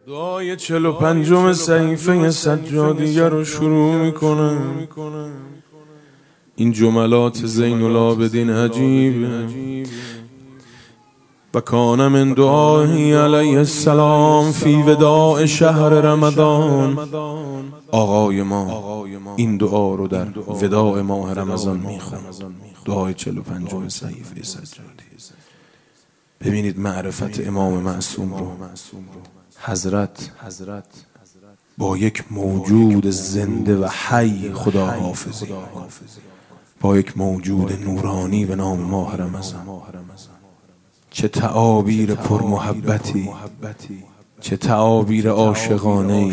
دعای 45 صحیفه سجادیه رو شروع میکنم. این جملات زین العابدین عجیبه. و کان من دعایی علیه السلام فی وداع شهر رمضان. آقای ما این دعا رو در وداع ماه رمضان میخوند. دعای 45 صحیفه سجادیه. ببینید معرفت امام معصوم رو. حضرت با یک موجود زنده و حی خدا حافظی، با یک موجود نورانی به نام ماه رمضان. چه تعابیر پرمحبتی، چه تعابیر عاشقانه‌ای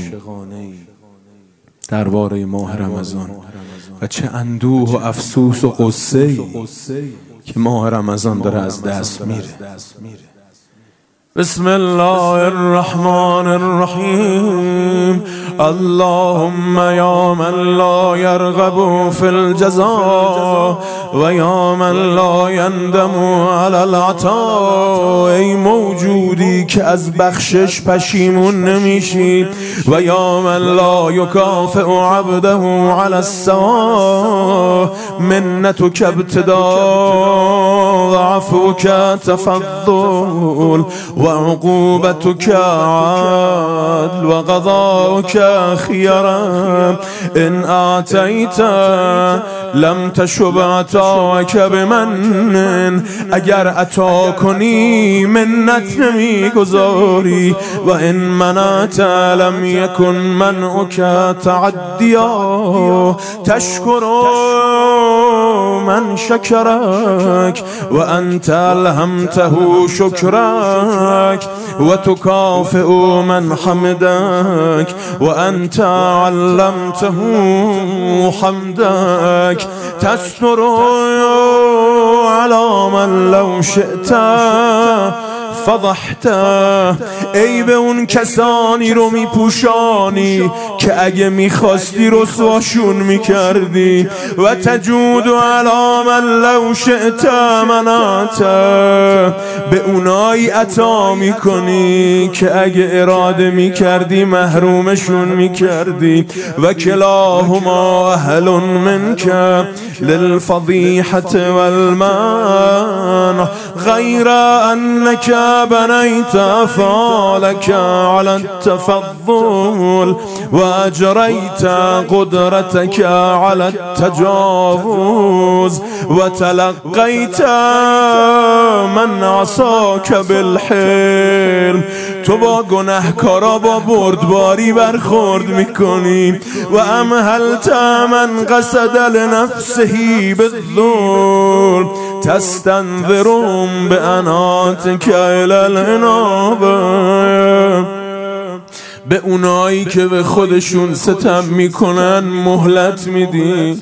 درباره ماه رمضان و چه اندوه و افسوس و غصه‌ای که ماه رمضان داره از دست میره. بسم الله الرحمن الرحیم. اللهم یا من لا یرغب فی الجزاء و یا من لا یندم علی العطاء. ای موجودی که از بخشش پشیمون نمیشید و یا من لا یکافئ عبده علی السواء. منتک ابتداء و عفوک تفضل و عقوبتك عدل و قضاؤك خيرا. ان اعطيت لم تشب عطاك بمن. اگر عطا کنی منت نمیگذاری و ان منعت لم يكن منعك تعدیا. تشکر من شکرک و انت الهمته شکرک و تکافئ من حمدک و انت علمته حمدک. تستر علی من لو شئت فضحت. ای به اون کسانی رو میپوشانی که اگه میخواستی رسواشون میکردی. و تجود علی من لو شئت منعت. به اونایی عطا میکنی که اگه اراده میکردی محرومشون میکردی. و کلاهما اهل منک للفضیحة والمنع غیر انک بنیت افعالک علی التفضل و اجریت قدرتک علی التجاوز و تلقیت من عصاک بالحلم. تو با گناهکارا با بردباری برخورد میکنی. و امهلت من قصد لنفسه بالظلم تستنذرهم باناتک الی الانابه. به اونایی که به خودشون ستم میکنن مهلت میدی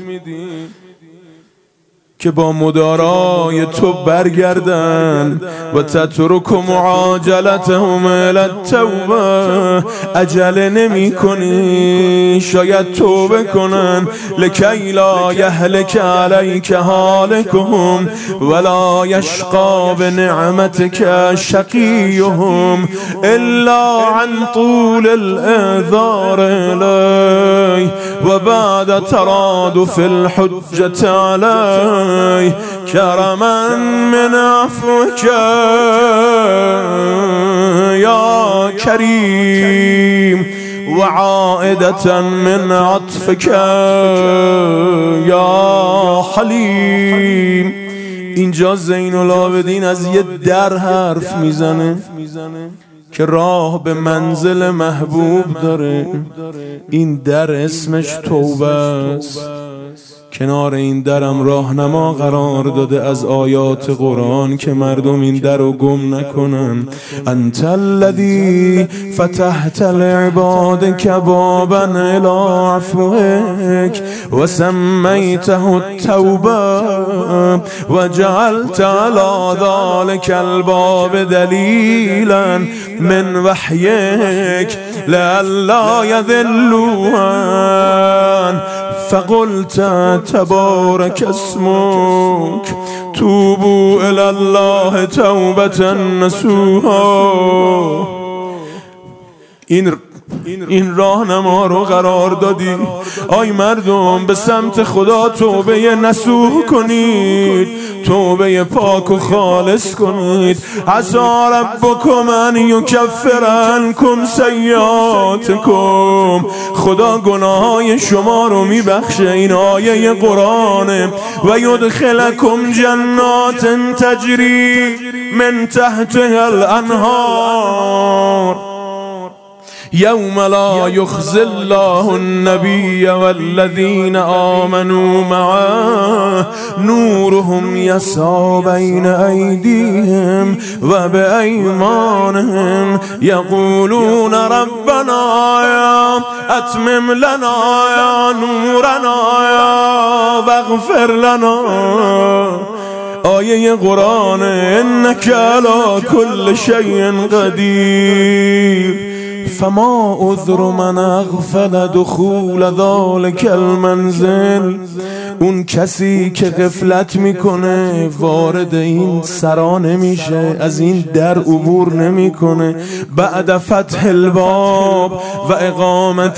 که با مدارای تو برگردن. و تترک معاجلتهم الی التوبه. عجله نمی کنی شاید توبه کنن. لکی لا یهلک علیک هالکهم ولا یشقی بنعمتک شقیهم الا عن طول الاعذار الی و بعد ترادف الحجة علی. کرما من عفوک یا کریم و عائدة من عطفک یا حلیم. اینجا زین العابدین از یه در حرف میزنه که راه به منزل محبوب داره. این در اسمش توبه است. کنار این درم راهنما قرار داده از آیات قرآن که مردم این در رو گم نکنن. انت الذی فتحت لعبادک بابا الی عفوک و سمیته التوبه و جعلت علی ذلک الباب دلیلا من وحیک لئلا یذلون. فقلت تبارك اسمك توبوا إلى الله توبة نصوحا. این راهنما رو قرار دادی. آی مردم، به سمت خدا توبه نصوح کنید، توبه پاک و خالص کنید. عسى ربکم ان یکفر عنکم سیئاتکم. خدا گناههای شما رو میبخشه، این آیه قرآنه. و یدخلکم جنات تجری من تحتها الانهار یوم لا یخزی الله النبی والذین آمنوا معه نورهم یسعی بین ایدیهم و بایمانهم یقولون ربنا اتمم لنا نورنا واغفر لنا. آیه قرآن انک علی کل شیء قدیر. فما عذر من اغفل دخول ذلك المنزل. اون کسی که غفلت میکنه وارد این سرا نمیشه، از این در عبور نمیکنه. بعد فتح الباب و اقامت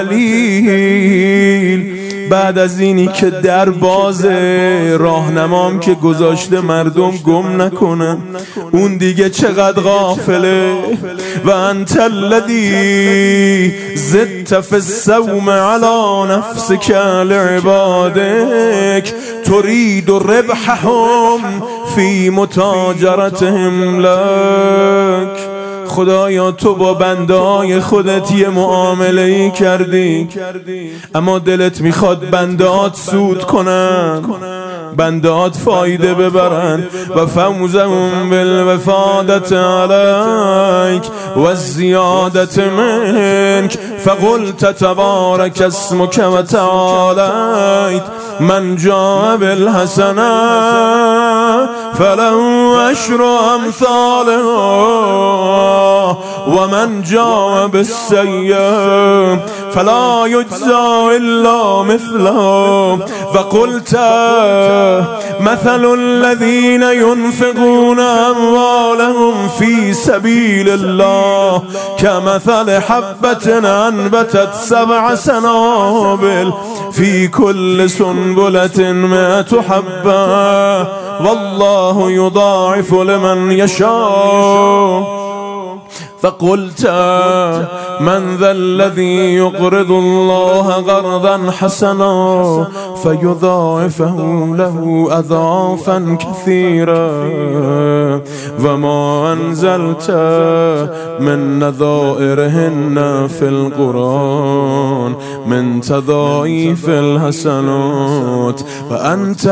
الدلیل، بعد از اینی که در باز، راهنمام که گذاشته مردم گم نکنن، اون دیگه چقدر غافله. و انت الذی زدت فی الصوم علی نفسک لعبادک ترید ربحهم فی متاجرتهم لک. خدایا تو با بنده‌های خودت یه معامله‌ای کردی، اما دلت میخواد بنده‌هات سود کنن، بنده‌هات فایده ببرن. و فوزهم بالوفادت علیک و الزیادت منک فقلت تبارک اسمک و تعالیت من جاء بالحسنه فله عشر امثالها و من جاء بالسیئه فلا یجزی الا مثلها. و قلت مثل الذین ينفقون اموالهم فی سبیل الله كمثل حبة انبتت 7 سنابل فی کل سنبلة 100 حبة والله یضاعف لمن یشاء. فقلت من ذا الذي يقرض الله قرضا حسنا فيضاعفه له أضعافا كثيرا وما أنزلت من نظائرهن في القرآن من تضاعيف الحسنات وأنت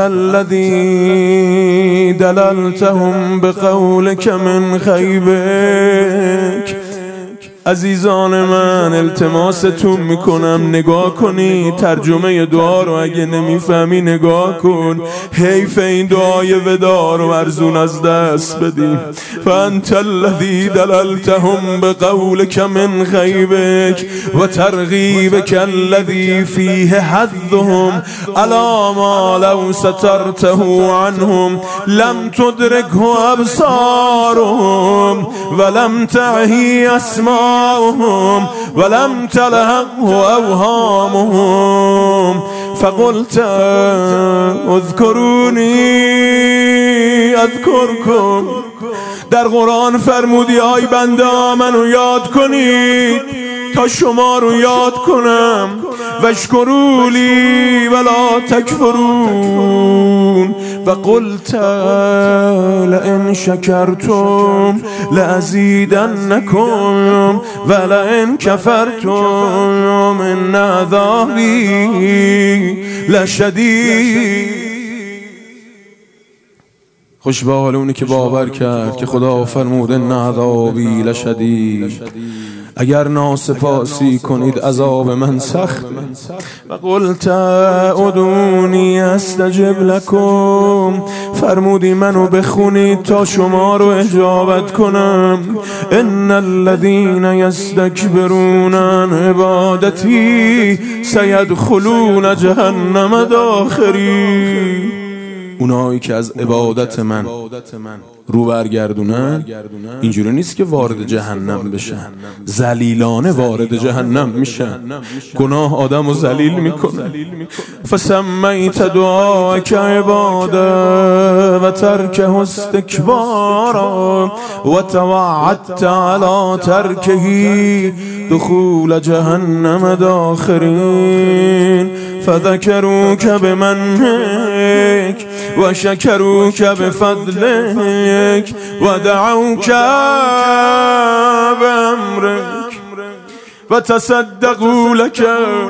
الذي دللتهم بقولك من خيبك. عزیزان من، التماستون میکنم نگاه کنی ترجمه دعا رو، اگه نمیفهمی نگاه کن. حیف این دعای ودا رو ارزون از دست بدیم. فانت الذی دللتهم بقولک من خیبک و ترغیبک الذی فیه حظهم علی ما لو سترته عنهم لم تدرکه ابصارهم ولم تعهی اسماءهم ولم تلهقه اوهامهم فقلت اذكروني اذكركم. در قرآن فرمودی آی بنده منو یاد کنید تا شما رو یاد کنم. واشکرولی ولا تکفرون. و قلت لئن شکرتم لازیدنکم ولئن کفرتم ان عذابی لشدید. خوش به حال اونی که باور کرد که خدا فرمود ان عذابی لشدید. اگر ناسپاسی کنید عذاب من سخت. و قلت ادعونی استجب لکم. فرمودی منو بخونید تا شما رو اجابت کنم. ان الذین یستکبرون عن عبادتی سیدخلون جهنم داخرین. اونایی که از عبادت من رو برگردونن اینجوری نیست که وارد جهنم بشن، ذلیلانه وارد جهنم میشن. گناه آدمو ذلیل میکنه. فسمیت دعاک عباده و ترکه استکبارا و توعدت علی ترکه دخول جهنم داخرین فذكروك بمنك وشكروك بفضلك ودعوك بأمرك وتصدقوا لك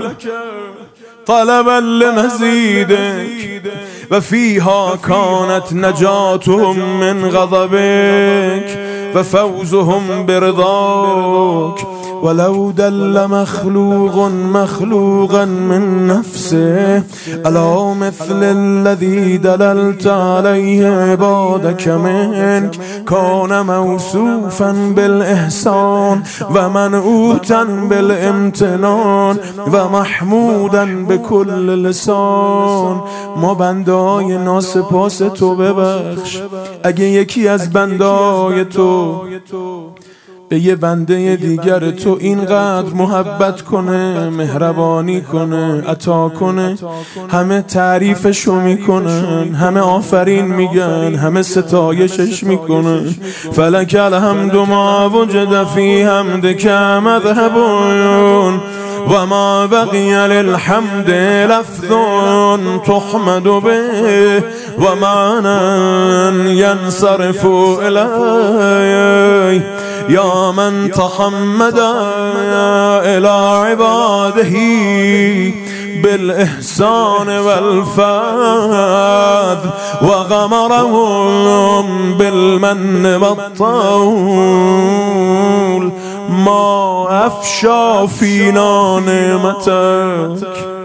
طلبا لمزيدك وفيها كانت نجاتهم من غضبك وفوزهم برضاك ولو دل مخلوق مخلوقا من نفسه على مثل الذي دللت عليه عبادك منك كان موصوفا بالإحسان ومنعوتا بالامتنان ومحمودا بكل لسان. ما بنده‌های ناسپاس تو ببخش. اگه یکی از بنده‌های تو به یه بنده دیگر تو اینقدر محبت کنه، مهربانی کنه، عطا کنه، همه تعریفشو میکنن، همه آفرین میگن، همه ستایشش میکنن. فلک الحمد ما وجد فی حمدک مذهبون و ما بقی للحمد لفظ تحمد به و معنی ینصرف الیه یا من تحمد الى عباده بالإحسان والفضل وغمرهم بالمن والطول ما افشا فینا نعمتک.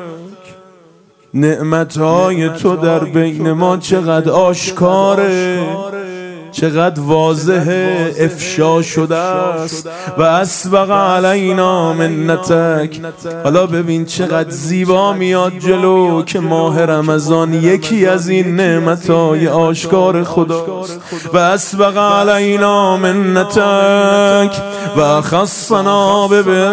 نعمتهای تو در بین ما چقدر آشکاره، چقدر واضحه، افشا شده است. و اسبق علینا منتک. حالا ببین چقدر زیبا میاد جلو که ماه رمضان یکی از این نعمتهای آشکار خداست. و اسبق علینا منتک و خصنا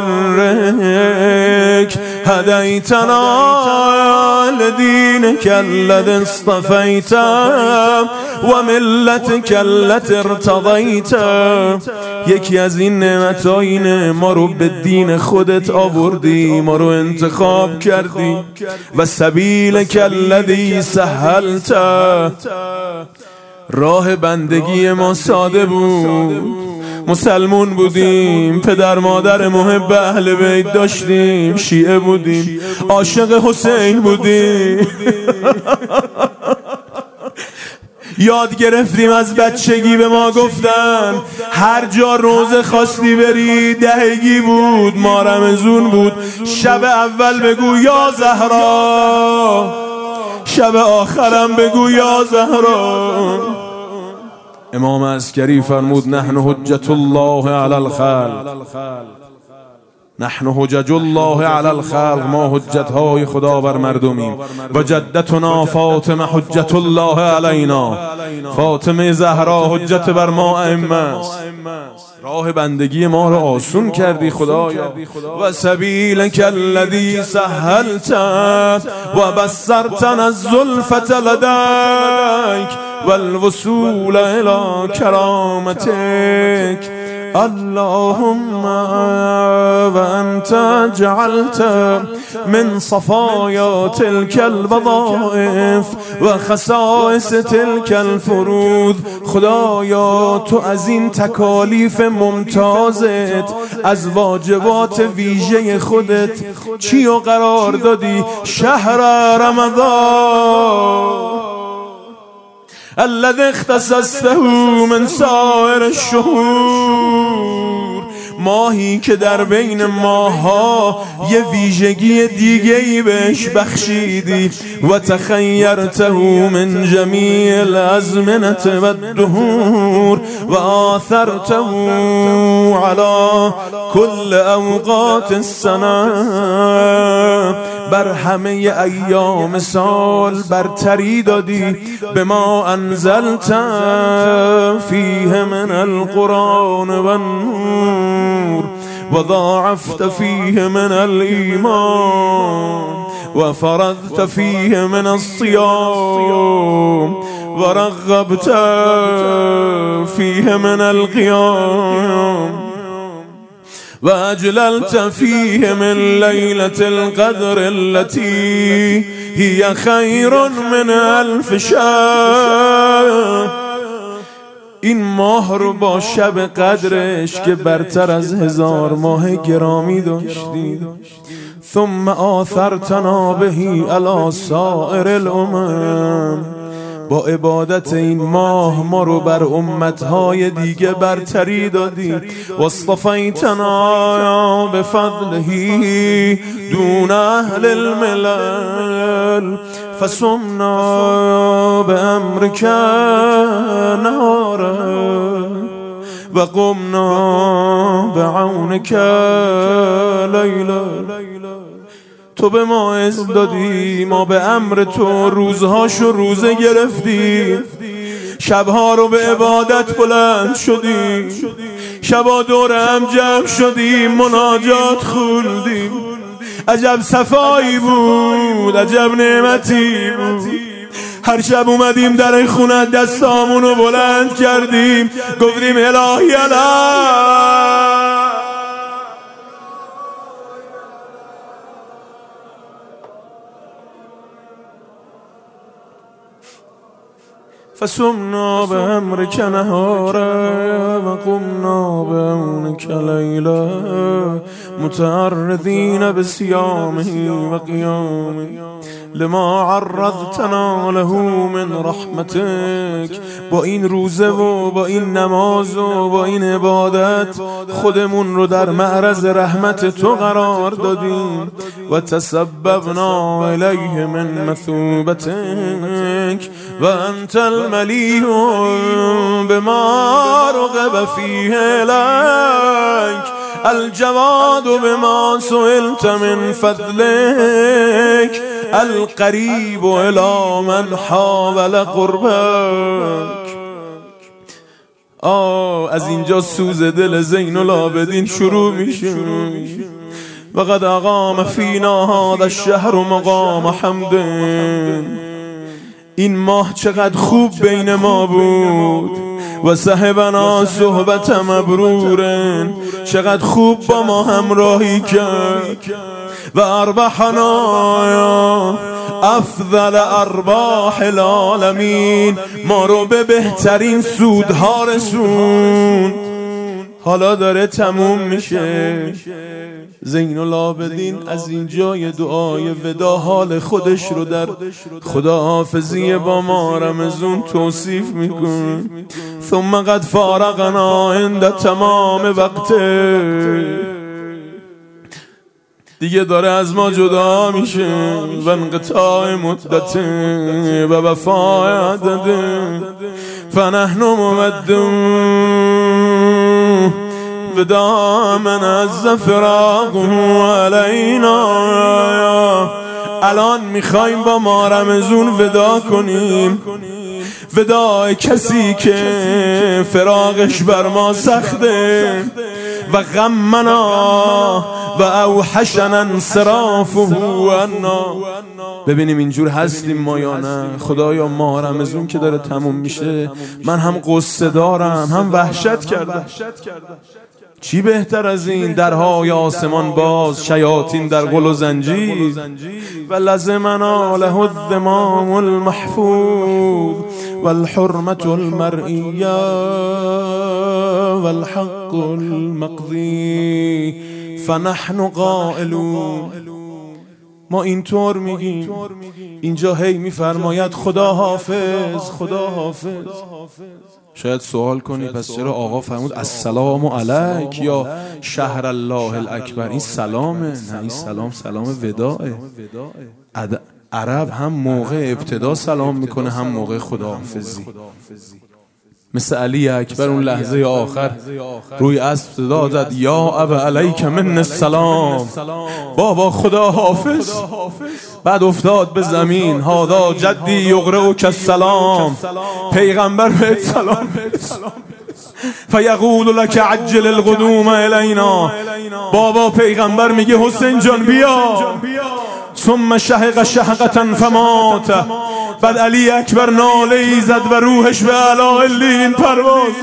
ببرک هدیتنا لدینک الذی اصطفیت و ملتک التي ارتضیت. یکی از این نعمت‌ها اینه ما رو به دین خودت آوردی، ما رو انتخاب کردی. و سبیلک الذی سهلت. راه بندگی ما ساده بود، مسلمون بودیم، پدر مادر محب اهل بیت داشتیم، شیعه بودیم، عاشق حسین بودیم. یاد گرفتیم از بچگی، به ما گفتن هر جا روزه خواستی بری دهگی بود، ما رمضون بود. شب اول بگو یا زهرا، شب آخرم بگو یا زهرا. امام عسکری فرمود نحن حجت الله علی الخلق، نحن حجج الله علی الخلق. ما حجت های خدا بر مردمیم. و جدتنا فاطمه حجت الله علینا. فاطمه زهرا حجت بر ما ائمه است. راه بندگی ما رو آسون کردی خدایا. و سبیلک الذی سهلت و بصرتنا الزلفة لدیک والوصول الی کرامتک. اللهم وأنت جعلت من صفايا تلك الوظائف وخصائص تلك الفروض. خدایا تو از این تکالیف ممتازت، از واجبات ویژه خودت چی و قرار دادی؟ شهر رمضان الذي اختصصته من سائر الشهور. ماهی که در بین ماها یه ویژگی دیگه‌ای بهش بخشیدی. و تخیرته من جمیع الازمنة و الدهور و آثرته علی کل اوقات السنه بر همه ایام سال برتری دادی. به ما انزلت فیه من القرآن و النور و ضاعفت فیه من الایمان و فرضت فیه من الصیام و رغبت فیه من القیام و اجللت فیه من لیلة القدر التي هی خیر من الف شهر. این ماه رو با شب قدرش که برتر از 1000 ماه گرامی داشتی. ثم آثرتنا بهی علی سائر الامم. با عبادت این ماه ما رو بر امتهای دیگه برتری دادی. واصطفیتنا بفضله دون اهل الملل فصمنا بامرک نهارا و قمنا بعونک لیلا. تو به ما عز دادی، ما به امر تو روزهاشو روزه گرفتیم، شبها رو به عبادت بلند شدیم، شبا دور هم جمع شدیم، مناجات خوندیم. عجب صفایی بود، عجب نعمتی بود. هر شب اومدیم در خونه، دستامونو بلند کردیم، گفتیم الهی الهی. فصمنا بأمرك نهارا و قمنا بعونك لیلا متعرضین بصیامه و قیامه لما عرضتنا له من رحمتك. با این روزه و با این نماز و با این عبادت خودمون رو در معرض رحمت تو قرار دادیم. و تسببنا الیه من مثوبتك و انت الملیح بما رغب فیه لک الجواد بما سئلت من فضلك القریب الی من حاول قربک. از اینجا سوز دل زین العابدین شروع میشه. وقد اقام فینا هذا الشهر مقام حمد. این ماه چقدر خوب بین ما بود. و صحبنا صحبت مبرورن، چقدر خوب با ما همراهی کرد. و اربحنا افضل ارباح العالمین، ما رو به بهترین سودها رسوند. حالا داره تموم میشه. زین العابدین از این جای دعای ودا حال خودش رو در خداحافظی با ما رمضان توصیف میکن. ثم قد فارقنا عند تمام وقت. دیگه داره از ما جدا میشه. و انقطاع مدت و وفای عدد. فنحن ممدون ودا من از فراق علینا. الان میخوایم با ما رمضان ودا کنیم. ودا کسی که فراقش بر ما سخته. و غمنا و اوحشنا انصرافه عنا. ببینیم اینجور هستیم ما یا نه. خدایا ماه رمضان که داره تموم میشه، من هم قصه دارم هم وحشت کردم. چی بهتر از این؟ درهای آسمان باز، شیاطین در غل و زنجیر. و لزمنا له الذمام المحفوظ والحرمة المرئیه والحق المقضی فنحن قائلون. ما اینطور میگیم. اینجا هی میفرماید خدا حافظ، خدا حافظ. شاید سوال کنی پس چرا آقا فرمود السلام علیک یا شهر الله الاکبر؟ این سلامه. نه، این سلام وداعه. عرب هم موقع ابتدا سلام میکنه هم موقع خداحافظی. مثل علی اکبر اون لحظه آخر روی اسب صدا زد یا ابا علیک من السلام، بابا خدا حافظ. بعد افتاد به زمین، هادا جدی یقرئک السلام، پیغمبر بهت سلام فیقول لک عجل القدوم الینا، بابا پیغمبر میگه حسین جان بیا. ثم شهق شهقة فمات. بعد علی اکبر ناله ای زد و روحش به اعلی علین پرواز.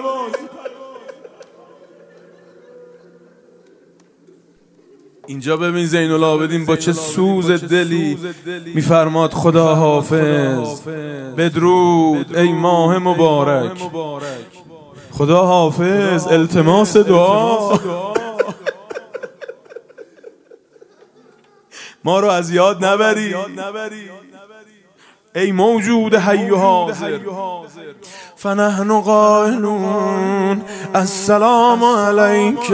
اینجا ببین زین العابدین با چه سوز دلی میفرماد خدا حافظ، بدرود ای ماه مبارک، خدا حافظ، التماس دعا. ما رو از یاد نبری ای موجود حی و حاضر. فنحن قائلون السلام علیک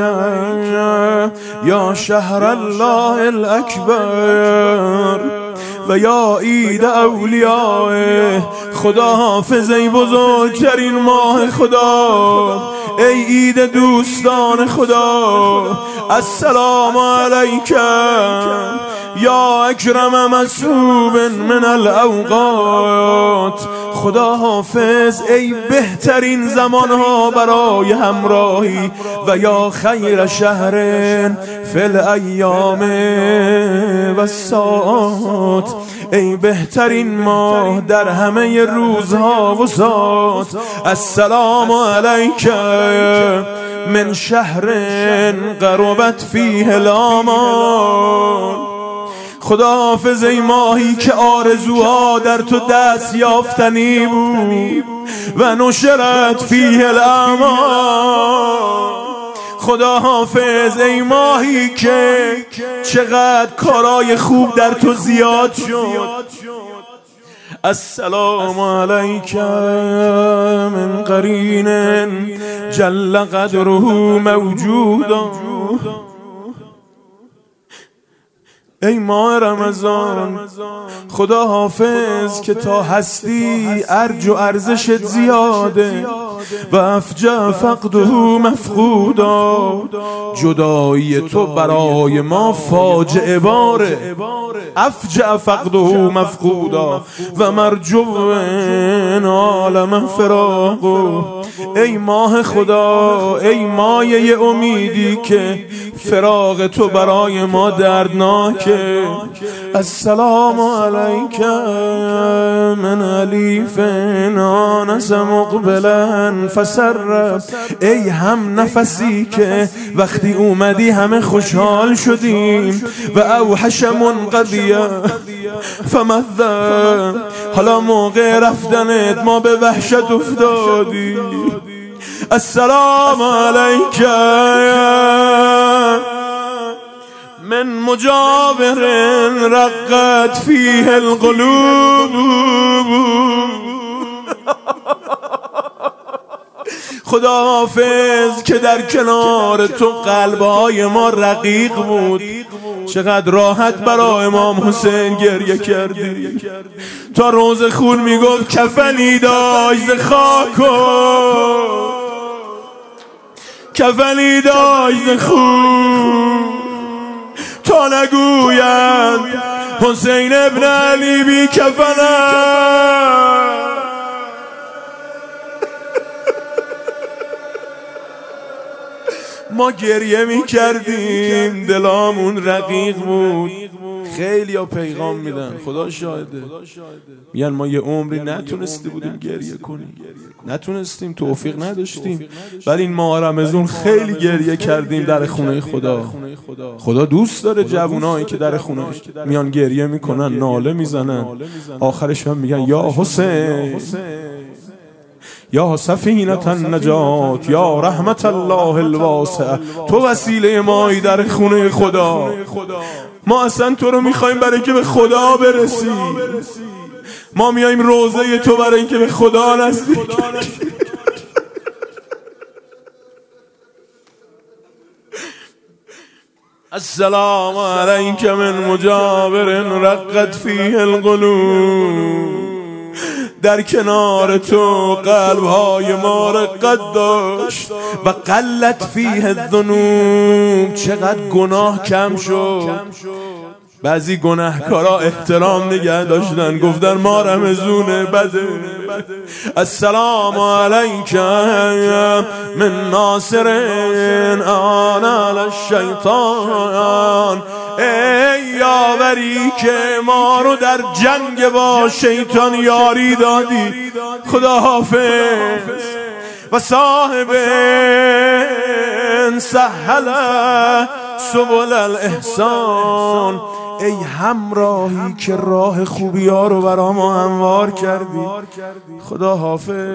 یا شهر الله الاکبر و یا عید اولیاء. خدا حافظ ای بزرگترین ماه خدا، ای عید دوستان خدا. السلام علیک یا اکرم مسعوب من الاوقات. خدا حافظ ای بهترین زمانها برای همراهی و یا خیر شهر فی الایام و الساعات. ای بهترین ماه در همه روزها و ساعات. السلام علیک من شهر قربت فیه الامان. خدا حافظ ای ماهی که آرزوها در تو دست یافتنی بود و نشرت فیه الامان. خدا حافظ ای ماهی که چقدر کارای خوب در تو زیاد شد. السلام علیک من قرین جل قدره موجودا. ای ماه رمضان خدا حافظ که تا هستی ارج و ارزشت زیاده و افجع فقده مفقودا. جدایی تو برای ما فاجعه باره، افجع فقده مفقودا و مرجو عالم فراقو. ای ماه خدا، ای مایه امیدی که فراق تو برای ما دردناکه. السلام علیک من الیف آنس مقبلا فسر. ای هم نفسی که وقتی اومدی همه خوشحال شدیم و اوحش منقضیه فمذا. حالا موقع رفتنت ما به وحشت افتادیم. السلام علیک من مجاور رقت فیه القلوب. خدا حافظ که در کنار تو قلبهای ما رقیق بود. چقدر راحت برای امام حسین گریه کردی. تا روز خون میگفت کفنی داشت ز خاک، کفنی داشت ز خون، تا نگویند حسین ابن علی بی کفنه. ما گریه می کردیم، دلامون رقیق بود. خیلی ها پیغام میدن، خدا شاهده، میگن ما یه عمری نتونستی بودیم گریه کنیم، نتونستیم، توفیق نداشتیم، ولی این ماه رمضان خیلی گریه کردیم در خونه خدا. خدا دوست داره جوانایی که در خونه میان گریه میکنن، ناله میزنن، آخرش هم میگن یا حسین، یا سفینة النجات، یا رحمت الله الواسع. تو وسیله مایی در خونه خدا. ما اصلا تو رو میخوایم برای که به خدا برسیم. ما میایم روضه تو برای اینکه به خدا نزدیک. السلام علیک من مجاور رقت فیه القلوب. در کنار تو قلب‌های ما رقت داشت و قلت فیه الذنوب، چقدر گناه کم شد. بعضی گناهکارا احترام نگه داشتن، گفتن ما رمزونه بده. السلام علیک من ناصر آن الشیطان، ای یاوری که ما رو در جنگ با شیطان یاری دادی، خدا حافظ. و صاحب سهل سبل الاحسان، ای همراهی که راه خوبی ها رو برا ما هموار کردی، خدا حافظ.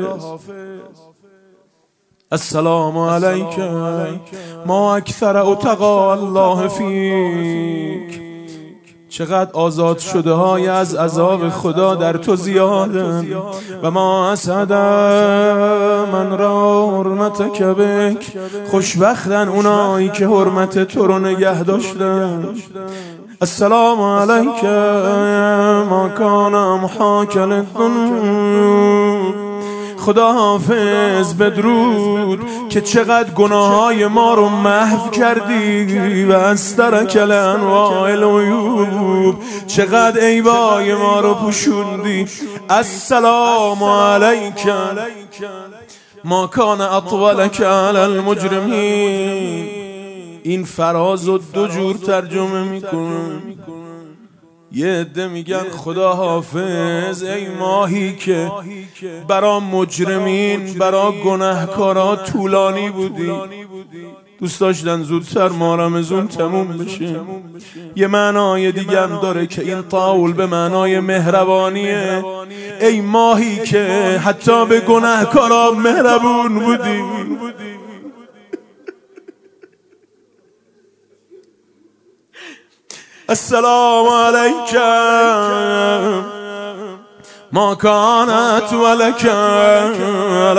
السلام علیک ما اکثر اتقا الله فیک، چقدر آزاد شده های از عذاب خدا در تو زیادن. و ما اسعد من را حرمتک بک، خوشبختن اونایی که حرمت تو رو نگه داشتن. السلام علیک ما کان محاک للذنوب، خدا حافظ. بدرود که چقدر گناههای ما رو محو کردی و استرک لانواع العیوب، چقدر عیبای ما رو پوشوندی. السلام علیک ما کان اطولک علی المجرمین. این فراز رو دو جور ترجمه میکنن. یه عده میگن خدا حافظ ای ماهی که برا مجرمین، برا گناهکارا طولانی بودی، دوست داشتن زودتر ما رمضان تموم بشه. یه معنای دیگه هم داره که این طول به معنای مهربانیه. ای ماهی که حتی به گناهکارا مهربون بودی. السلام علیک ما کانت ولک علی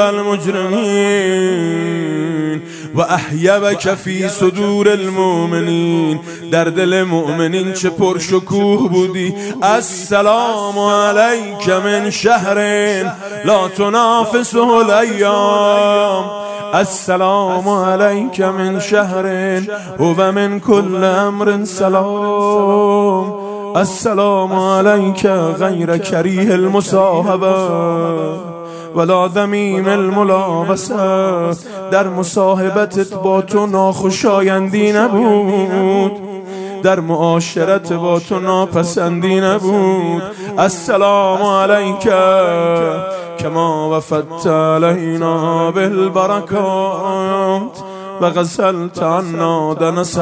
المجرمین و احیبک فی صدور المؤمنین، در دل مؤمنین چه پرشکوه بودی. السلام علیک من شهر لا تنافسه الایام، السلام علیک من شهر هو من کل امر سلام، السلام علیک غیر کریه المصاحبه ولا ذمیم الملابسه. در مصاحبتت با تو ناخوشایندی نبود، در معاشرت با تو ناپسندی نبود. السلام علیک کما وفدت علینا بالبرکات و غسلت عنا دنس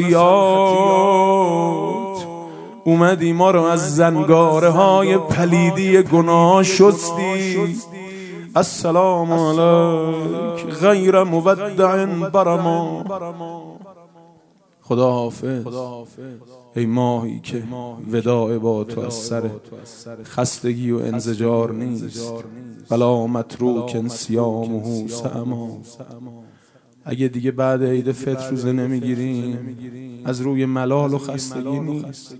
الخطیات. اومدی ما رو از زنگاره های پلیدی گناه شستی. السلام علیک غیر مودع برما، خدا حافظ. ای ماهی که وداع با تو از سر خستگی و انزجار نیست، بلا متروک صیامه ساما. اگه دیگه بعد عید فطر روزه نمیگیریم از روی ملال و خستگی نیست.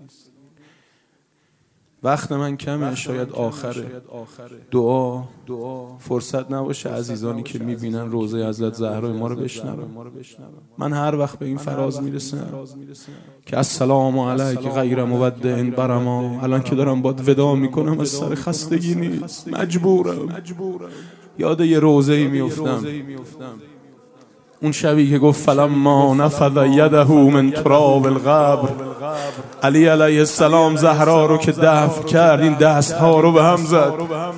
وقت من کمه، شاید آخره. دعا فرصت نباشه عزیزانی که میبینن روضه حضرت زهرا ما رو بشنون. من هر وقت به این فراز میرسم که السلام علیک غیر مودع برما، الان که دارم باد ودا میکنم از سر خستگی نیست، مجبورم. یاد یه روضه‌ای میافتم، اون شبی که گفت فلما نفذ یده من تراب القبر، علی علیه السلام زهرا رو که دفن کرد این دستها رو به هم زد.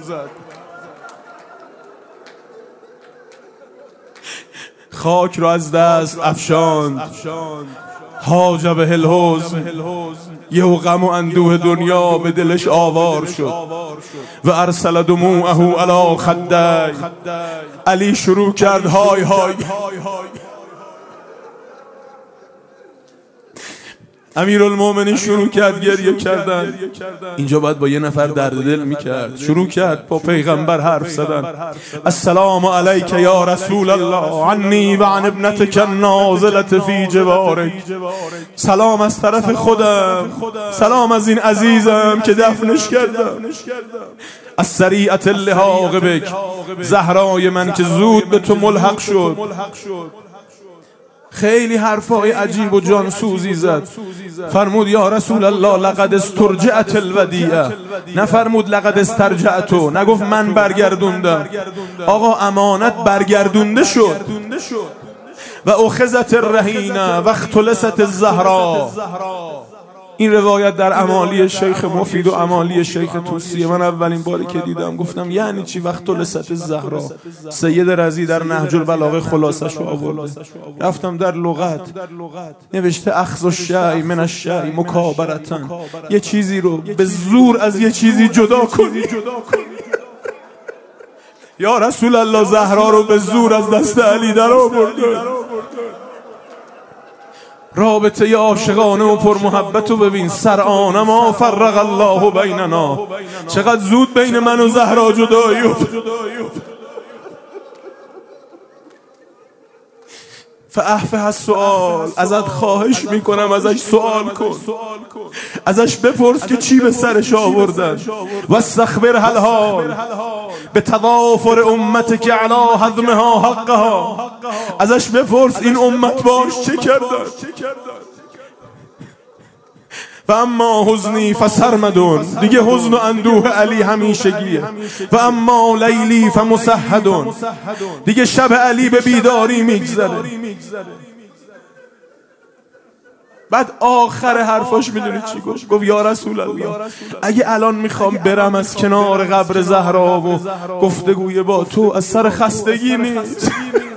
خاک رو از دست افشاند. حاجب الحزن، یه غم و اندوه دنیا به دلش آوار شد. و ارسل دموعه علی خدی، علی شروع کرد های های. امیرالمومنین شروع کرد گریه کردن. اینجا باید با یه نفر درد دل میکرد. شروع کرد با پیغمبر حرف زدن. السلام علیک یا رسول الله عنی و عن ابنتک النازلة فی جوارک. سلام از طرف خودم، سلام از این عزیزم که دفنش کردم. از سریعت اللحاق بک، زهرای من که زود به تو ملحق شد. خیلی حرفای عجیب و جانسوزی زد. فرمود یا رسول الله لقد استرجعت الودیعه، نفرمود لقد استرجعتو، نگفت من برگردوندم. آقا امانت برگردونده شد. و اخذت الرهینه و اختلست الزهرا. این روایت در امالی شیخ مفید و امالی شیخ توسیه. من اولین باری که دیدم گفتم یعنی چی وقت لست الزهرا؟ سید رضی در نهج البلاغه خلاصش رو آورده. رفتم در لغت نوشته اخذ الشیء من الشیء مکابرةً، یه چیزی رو به زور از یه چیزی جدا کنی. یا رسول الله زهرا رو به زور از دست علی در آورده. رابطه عاشقانه و پر محبت رو ببین. سرعان ما فرق الله بیننا، چقدر زود بین من و زهرا جدایی افتاد. فاحفظ السؤال، ازت خواهش میکنم ازش سوال کن، ازش بپرس که چی به سرش آوردن. و استخبر الحال به تضافر امت که علی هضمها حقها، ازش بپرس این امت باش چه کردن. و اما حزنی فسرمدون، دیگه حزن و اندوه علی همیشگیه. و اما لیلی فمسحدون، دیگه شب علی به بیداری میگذره. بعد آخر حرفاش میدونی چی گفت؟ گفت یا رسول الله اگه الان میخوام برم از کنار قبر زهرا و گفتگوی با تو، از سر خستگی نیست.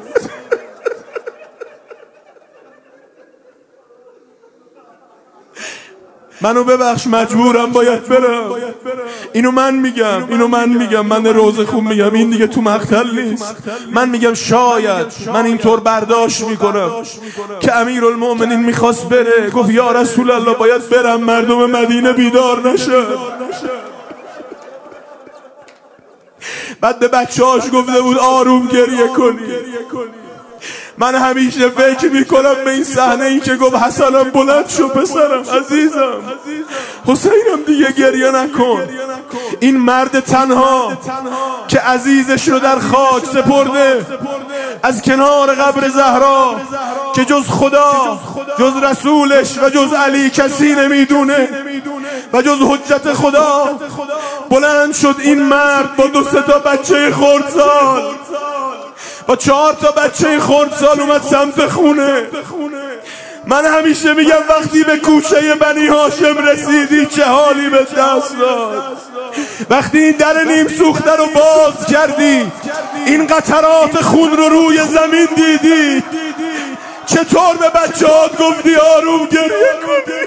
منو ببخش مجبورم باید برم. اینو من میگم، من روز خوب میگم، این دیگه تو مقتل نیست. من میگم شاید من اینطور برداشت میکنم که امیرالمومنین میخواست بره، گفت یا رسول الله باید برم مردم مدینه بیدار نشن. بعد به بچه‌هاش گفته بود آروم گریه کنی. من همیشه فکر میکنم به این صحنه ای که گفت حسنم بلند شو پسرم عزیزم، حسینم دیگه گریه نکن. این مرد تنها که عزیزش رو در خاک سپرده از کنار قبر زهرا، که جز خدا جز رسولش و جز علی کسی نمیدونه و جز حجت خدا، بلند شد این مرد با 2-3 تا بچه خردسال، با 4 تا بچه خردسال اومد سمت خونه. من همیشه میگم وقتی به کوچه بنی هاشم رسیدی چه حالی به دست داد. وقتی این در نیم سوخته رو باز کردی، این قطرات خون رو روی زمین دیدی، چطور به بچه‌هات گفتی آروم گریه کنی؟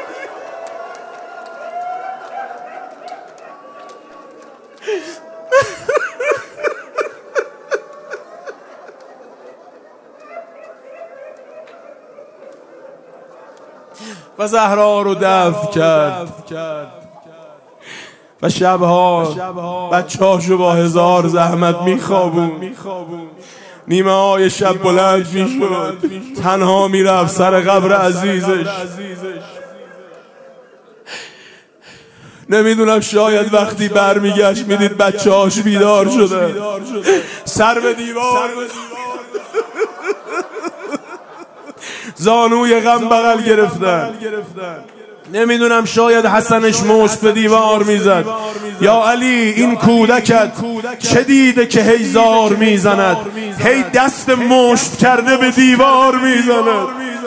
و زهرا رو دفن کرد و شبها بچه‌هاشو با 1000 زحمت میخوابون. نیمه های شب بلند میشد، تنها میرفت سر قبر عزیزش. نمیدونم شاید وقتی برمیگشت میدید بچه‌هاش بیدار شده، سر به دیوار زانوی غم بغل گرفتن. نمیدونم شاید حسنش مشت به دیوار میزد. یا علی این کودکت چه دیده که هی زار میزند، هی دست مشت کرده به دیوار میزند.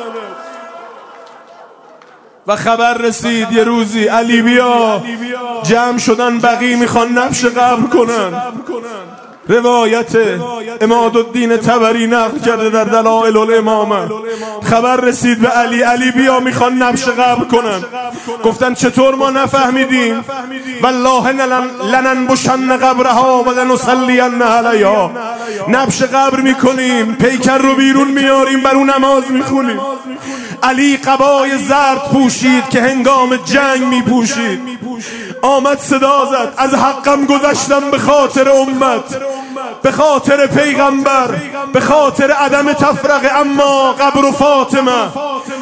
و خبر رسید یه روزی علی بیا، جمع شدن بقی میخوان نبش قبر کنن. روایت عمادالدین طبری نقل کرده در دلائل الامامه. خبر رسید به علی، علی بیا میخوان نبش قبر کنن. گفتن چطور ما نفهمیدیم؟ والله لننبشن قبرها و لنصلین علیها، نبش قبر میکنیم، پیکر رو بیرون میاریم، بر اون نماز میخونیم. علی قبای زرد پوشید که هنگام جنگ میپوشید. آمد صدا زد از حقم گذشتم به خاطر امت، به خاطر پیغمبر، به خاطر عدم تفرقه. اما قبر فاطمه،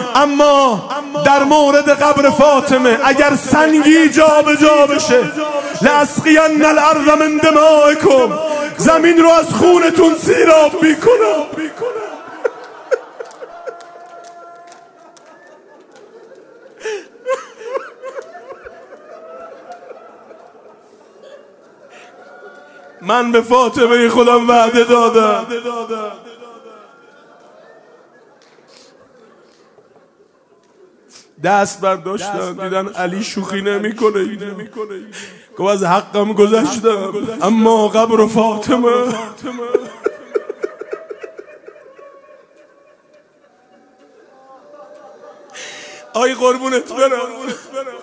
اما در مورد قبر فاطمه اگر سنگی جا به جا بشه لاسقین الارض من دمائکم، زمین رو از خونتون سیراب میکنم. من به فاطمه خودم وعده دادم دست برداشتن دیدن علی شوخی نمیکنه، گفت از حقم گذشتم اما قبر فاطمه. آی قربونت برم.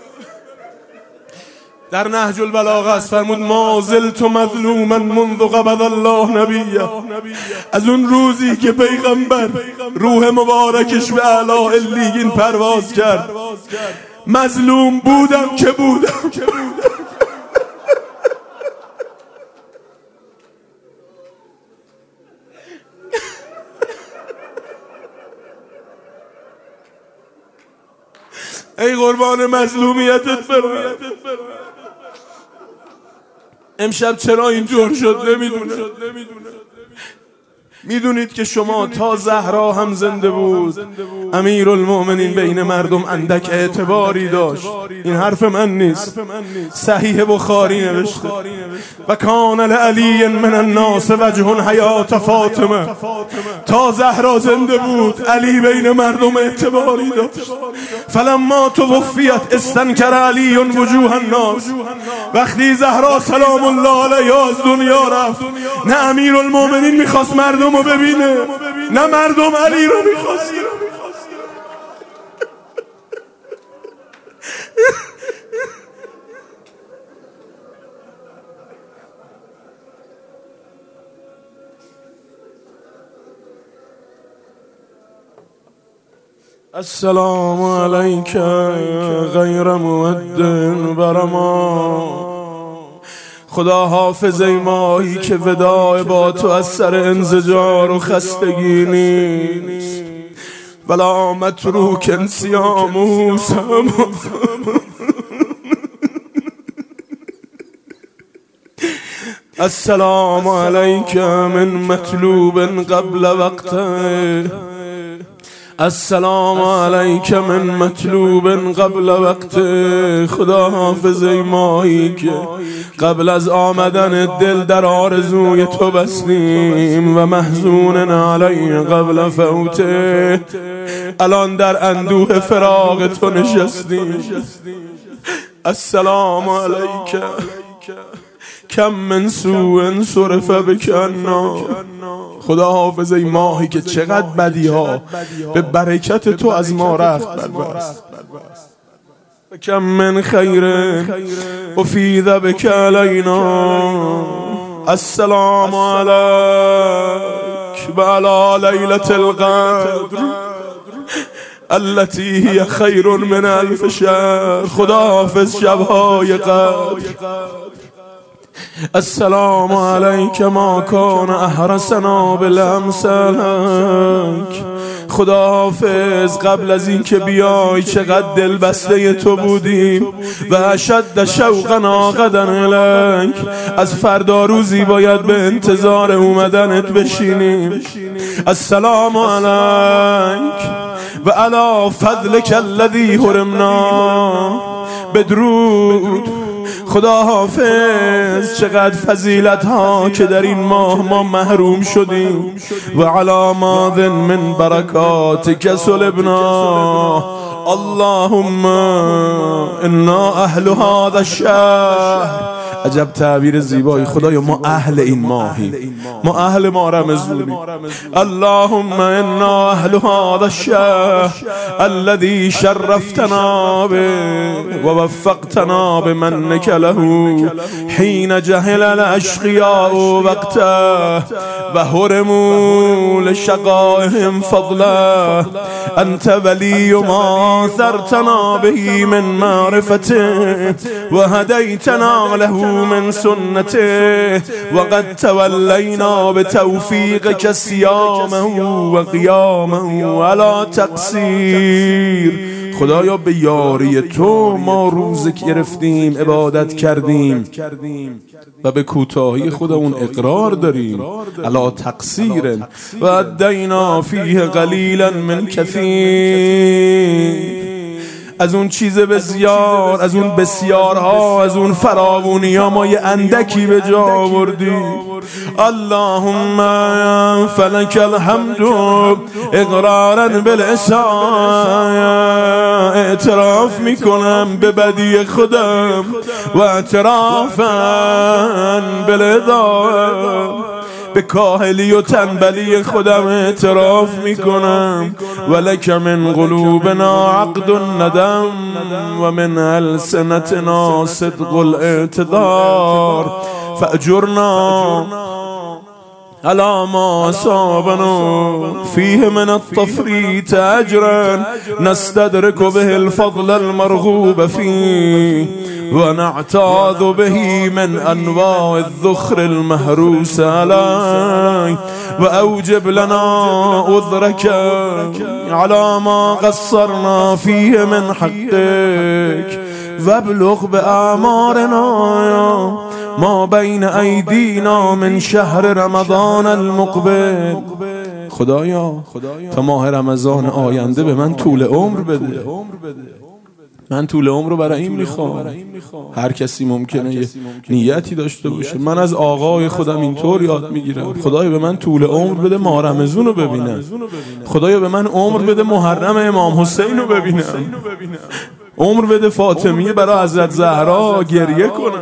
در نهج البلاغه است فرمود ما زلت مظلوما منذ قبض الله نبیه، از اون روزی که پیغمبر روح مبارکش به اعلی علیین پرواز کرد مظلوم بودم که بودم. ای قربان مظلومیتت برم. امشب چرا اینجور شد نمیدونه. میدونید که شما تا زهرا هم زنده بود امیرالمؤمنین بین مردم اندک اعتباری داشت. این حرف من نیست، صحیح بخاری نوشته و کان لعلی من الناس وجه حیات فاطمه. تا زهرا زنده بود علی بین مردم اعتباری داشت. فلما توفیت استنکر علی وجوه الناس. وقتی زهرا سلام الله علیها از دنیا رفت نه امیرالمؤمنین میخواست مردم رو ببینه نه مردم علی رو میخواست. السلام علیک غیر مودن برما. خدا حافظ ای ماهی که وداع با تو از سر انزجار و خستگی نیست. ولا متروک سیامو السلام علیک من مطلوب قبل وقته. السلام علیک من مطلوب قبل وقت. خدا حافظ ای ماهی که قبل از آمدن دل در آرزوی تو بستیم و محزون علی قبل فوته. الان در اندوه فراق تو نشستیم. السلام علیک کم من سوء صرف بکنا. خدا حافظ ای ماهی که چقدر بدی ها به برکت تو از ما رفت بربست. کم من خیر افید بک علینا. السلام علیک و علی لیلة القدر التي هي خیر من الف شهر. خدا حافظ شبهای قدر. السلام علیک ما کان احرسنا بالامساک. خدا حافظ قبل از این که بیای چقدر دل بسته تو بودیم و اشد شوقنا غدا الیک. از فردا روزی باید به انتظار اومدنت بشینیم. السلام علیک و علی فضلک الذی حرمنا. بدرود. خدا حافظ چقدر فضیلت ها که در این ماه ما محروم شدیم و علامات من برکاتک سلبنا. اللهم انا اهل هذا الشهر. عجب تعبیر زیبایی. خدایا ما اهل این ماهی، ما اهل ما رمضونی. اللهم انا اهل هذا الشهر الذي شرفتنا به و وفقتنا بمنك له حين جهل الاشقياء وقته و هرموا لشقائهم فضله. انت ولی ما اثرتنا به من معرفته و هدیتنا له من سنته وقد تولینا بتوفیقک صیامه و قیامه ولا تقصیر. خدایا به یاری تو ما روزه گرفتیم، عبادت کردیم و به کوتاهی خودمون اقرار داریم. الا تقصیر و ادینا فیه قلیلا من کثیر. از اون چیز بسیار، از اون بسیارها، از اون فراوونی ها ما یه اندکی به جا آوردیم. اللهم فلک الحمد اقرارا بالعصا. اعتراف میکنم به بدی خودم و اعترافا بالعذاب، به کاهلی و تنبلی خودم اعتراف میکنم. ولک من قلوبنا عقد الندم و من السنتنا صدق الاعتذار فاجرنا على ما أصابنا فيه من التفريط أجرا نستدرك به الفضل المرغوب فيه ونعتاذ به من أنواع الذخر المهروس عليه وأوجب لنا عذرك على ما قصرنا فيه من حقك وابلغ بأعمارنا ما بین ایدینا من شهر رمضان المقبل. خدایا تا ماه رمضان آینده به من طول عمر بده. من طول عمر رو برای این میخوام. هر کسی ممکنه یه نیتی داشته باشه. من از آقای خودم اینطور یاد میگیرم خدایا به من طول عمر بده ماه رمضان رو ببینم. خدایا به من عمر بده محرم امام حسین رو ببینم. عمر بده فاطمیه برای حضرت زهرا گریه کنم.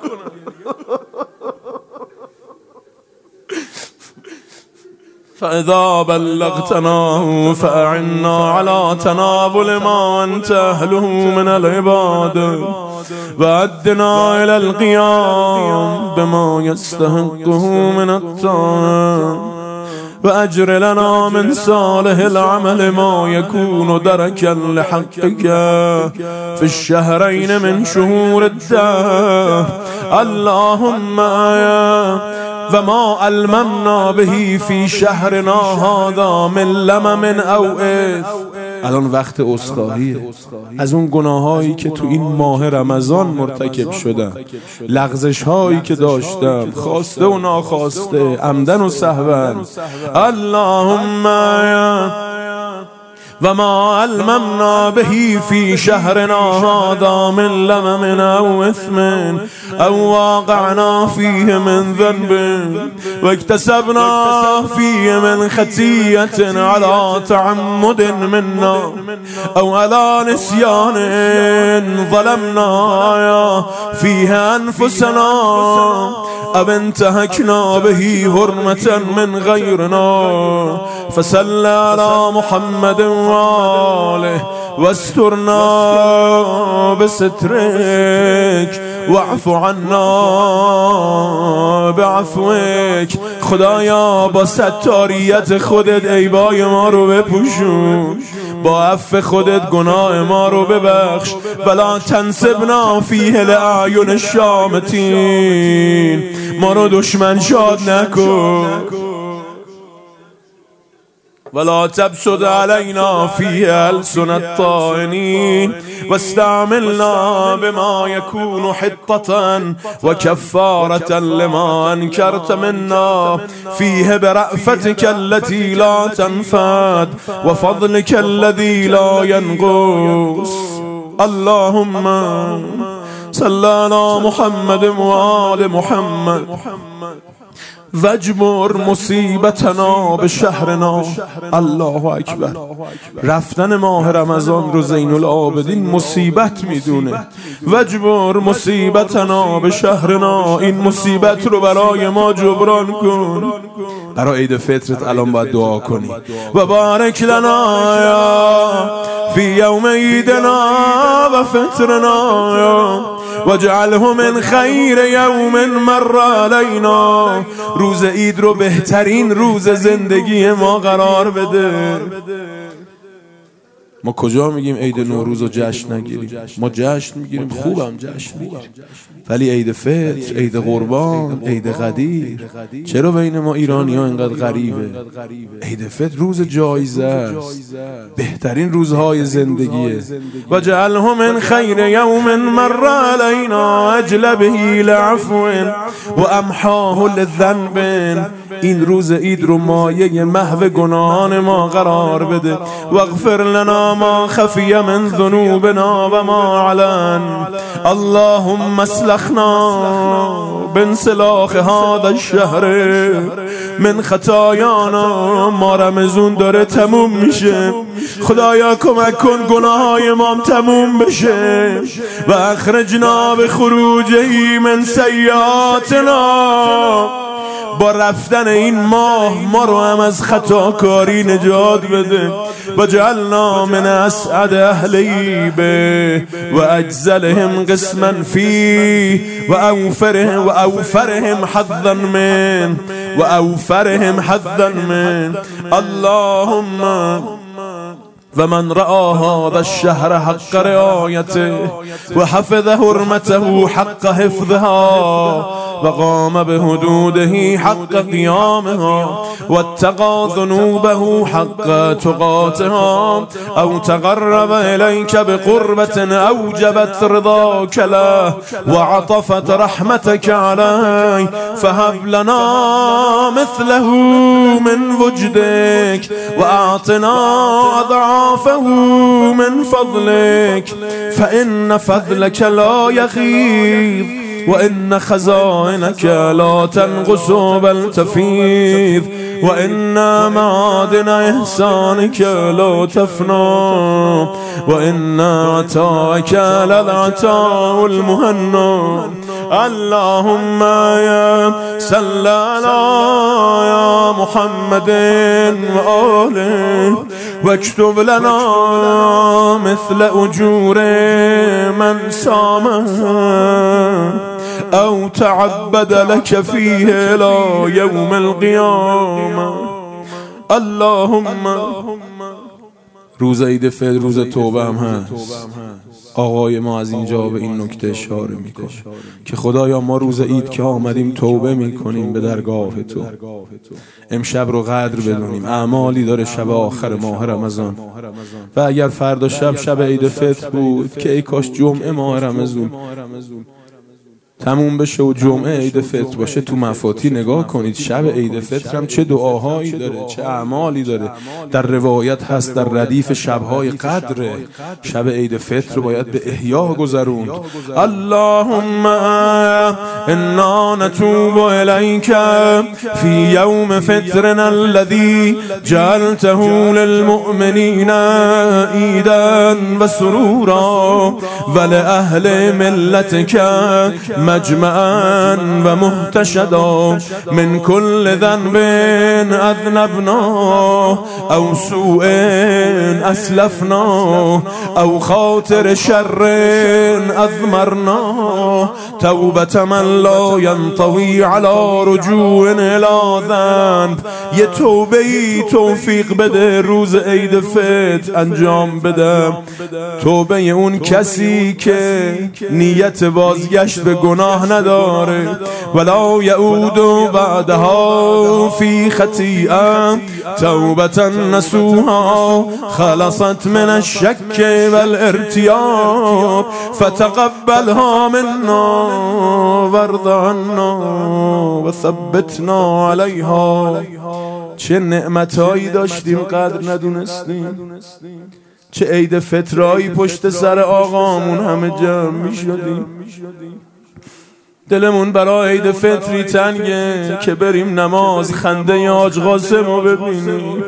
فإذا بلغتنا فأعنا على تناول ما أنت أهله من العباد وأدنا إلى القيام بما يستحقه من الطاعة وأجر لنا من صالح العمل ما يكون دركا لحقك في الشهرين من شهور الدهر. اللهم و ما الممنا بهی فی شهرنا هذا من لمم او اثم. الان وقت عذرخواهیه از اون گناهایی که تو این ماه رمضان مرتکب شدم، لغزش هایی که داشتم، خواسته و ناخواسته، عمدن و سهوا. اللهم و ما علمنا بهی فی شهرنا هذا من لمم او اثم او واقعنا فیه من ذنب و اکتسبنا فیه من خطیئة علی تعمد منا او علی نسیان ظلمنا فیه انفسنا او انتهکنا بهی حرمة من غیرنا فصل علی محمد وآله واسترنا بسترك واعف عنا بعفوك. خدایا با ستاریت خودت عیبای ما رو بپوشون، با عفو خودت گناه ما رو ببخش. ولا تنسبنا فیه لأعین الشامتین، ما رو دشمن شاد نکن. ولا تبسد علينا فيها ألسن الطائنين واستعملنا بما يكون حطة وكفارة لما أنكرت منا فيه برأفتك التي لا تنفد وفضلك الذي لا ينقص. اللهم صل على محمد وآل محمد وجبر مصیبتنا به شهرنا. الله اکبر. رفتن ماه رمضان رو زین العابدین مصیبت میدونه. وجبر مصیبتنا به شهرنا، این مصیبت رو برای ما جبران کن. برای عید فطرت الان باید دعا کنی. و بارک لنا فی یوم عیدنا و فطرنا واجعله من خیر یوم مر علینا. روز عید رو بهترین روز زندگی ما قرار بده. ما کجا میگیم عید نوروز رو جشن نگیریم؟ ما جشن میگیریم، خوبم جشن میگیریم، ولی عید فطر، عید قربان، عید قدیر چرا بین ما ایرانی ها اینقدر غریبه؟ عید فطر روز جایزه است، بهترین روزهای زندگیه. و جعله من خیر یوم مر علینا اجل به لعفو و امحاه لذنب. این روز عید رو مایه محو گناهان ما قرار بده. واغفر لنا ما خفی من ذنوبنا و ما علن. اللهم اسلخنا بانسلاخ هذا الشهر من خطایانا. ما رمضان داره تموم میشه، خدایا کمک کن گناههای ما تموم بشه. و اخرجنا بخروجه من سیئاتنا. با رفتن این ماه ما رو هم از خطاکاری نجات بده. و جعلنا من اسعد اهلی به و اجزلهم قسما فی و اوفرهم حظا من و اوفرهم حظا من. اللهم و من رأى هذا الشهر حق رعایته و حفظ حرمته حق حفظها و قام بحدوده حق قیامها و اتقى ذنوبه حق تقاتها او تقرب الیک بقربة اوجبت رضاک له و عطفت رحمتك علیه فهب لنا مثله من وجدك و اعطنا اضعافه من فضلك فإن فضلك لا يغيض وإن خزائنك لا تنقص بل تفيض وإن معادن إحسانك لا تفنى وإن عطاءك للعطاء المهنى. اللهم يا صل على يا محمد وآله واكتب لنا مثل أجور من صامه أو تعبد لك فيه إلى يوم القيامة. اللهم روز عید فطر روز توبه هم هست. آقای ما از اینجا به این نکته اشاره میکنه که خدایا ما روز عید که آمدیم توبه میکنیم به درگاه تو. امشب رو قدر بدونیم، اعمالی داره شب آخر ماه رمضان و اگر فردا شب عید فطر بود که ای کاش جمعه ماه رمضان تموم بشه و جمعه عید فطر باشه. تو مفاتی نگاه کنید، شب عید فطر هم چه دعاهایی داره، چه اعمالی داره. در روایت هست در ردیف شبهای قدر شب عید فطر رو باید به احیا گذروند. اللهم انا نتوب الیک فی یوم فطرنا الذی جعلته للمؤمنین عیدا و سرورا و لأهل ملتک مجمعا و محتشدا من كل ذنب اذنبنا او سوء اسلفنا او خاطر شر اضمرنا توبة من لا ينطوي على رجوع الى ذنب. یه توبه‌ای توفیق بده روز عید فطر انجام بدم، توبه اون کسی که نیت بازگشت به گناه نداره. ولا یعود بعدها فی خطیئه توبة نسوها خلصت من الشک والارتیاب فتقبلها منا وارض عنا و ثبتنا علیها. چه نعمتهایی داشتیم قدر ندونستیم، چه عید فطرهایی پشت سر آقامون همه جمع می شدیم. دلمون برای عید فطری تنگه که بریم نماز خنده حاج قاسم رو ببینیم.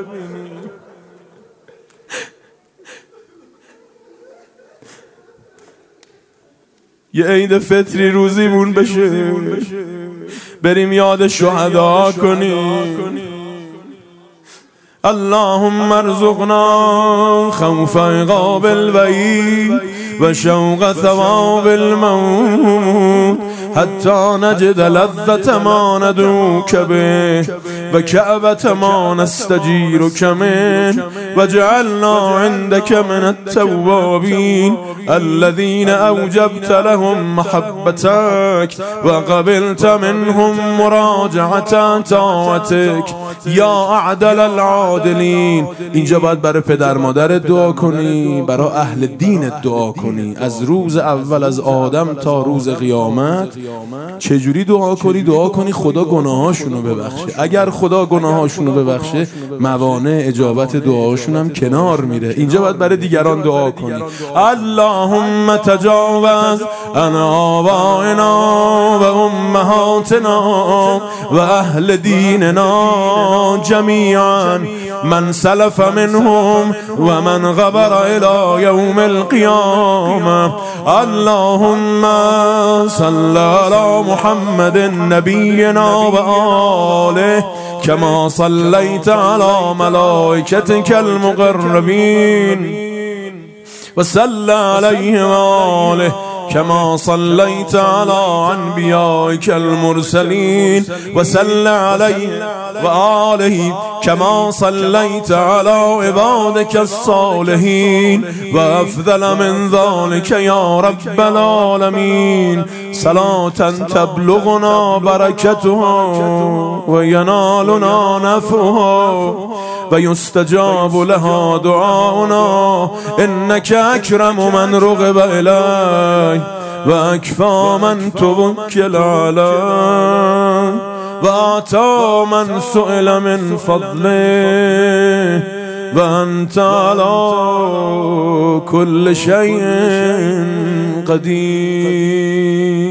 یه عید فطری روزیمون بشه بریم یاد شهدا کنیم. اللهم ارزقنا خوف عقاب الوعید و شوق ثواب الموت حتى نجد لذة ما ندعوك به وكعبة ما نستجيرك من وجعلنا عندك من التوابين الذين أوجبت لهم محبتك وقبلت منهم مراجعة طاعتك یا اعدل العادلین. اینجا باید برای پدر مادرت دعا کنی، برای اهل دینت دعا کنی، از روز اول از آدم تا روز قیامت. چجوری دعا کنی؟ دعا کنی خدا گناهاشونو ببخشه. اگر خدا گناهاشونو ببخشه موانع اجابت دعاشون هم کنار میره. اینجا باید برای دیگران دعا کنی. اللهم تجاوز عن آبائنا و امهاتنا و اهل دیننا جميعا من سلف منهم ومن غبر إلى يوم القيامة. اللهم صل على محمد نبينا وآله كما صليت على ملائكتك المقربين وصل عليه وآله كما صليت على أنبيائك المرسلين وصل عليه وآله كما صليت على عبادك الصالحين وأفضل من ذلك يا رب العالمين صلاة تبلغنا بركتها وينالنا نفعها ويستجاب لها دعاؤنا إنك أكرم من رغب إليه وأكفى من توكل عليه وأعطى من سئل من فضله وأنت على كل شيء قدير.